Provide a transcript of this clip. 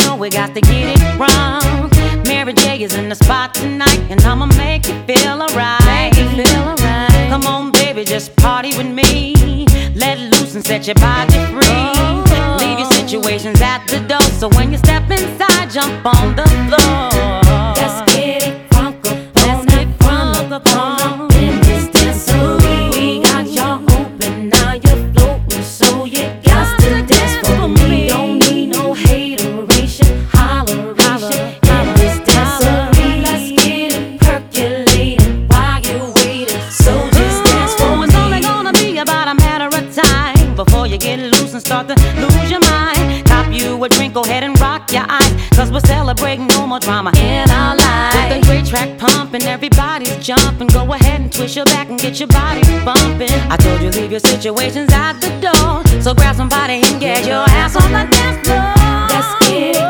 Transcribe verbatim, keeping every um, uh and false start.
know we got to get it wrong. Mary J is in the spot tonight, and I'ma make you feel alright. Make you feel alright. Come on, baby, just party with me. Let loose and set your body free. Oh. Leave your situations at the door, so when you step inside, jump on the floor. Let's get it crunk up, let's get crunk up on in this dancery. We got y'all open, now you're floating, so you got to dance for me. Don't need no hateration, holleration in this dancery. Let's get it percolating while you're waiting, so just dance for me. It's only gonna be about a matter of time before you get loose and start to lose your mind. Cop you a drink, go ahead and rock your eyes, cause we're celebrating no more drama in our lives. With a great track pumping, everybody's jumping. Go ahead and twist your back and get your body bumping. I told you leave your situations at the door, so grab somebody and get your ass on the dance floor. Let's get it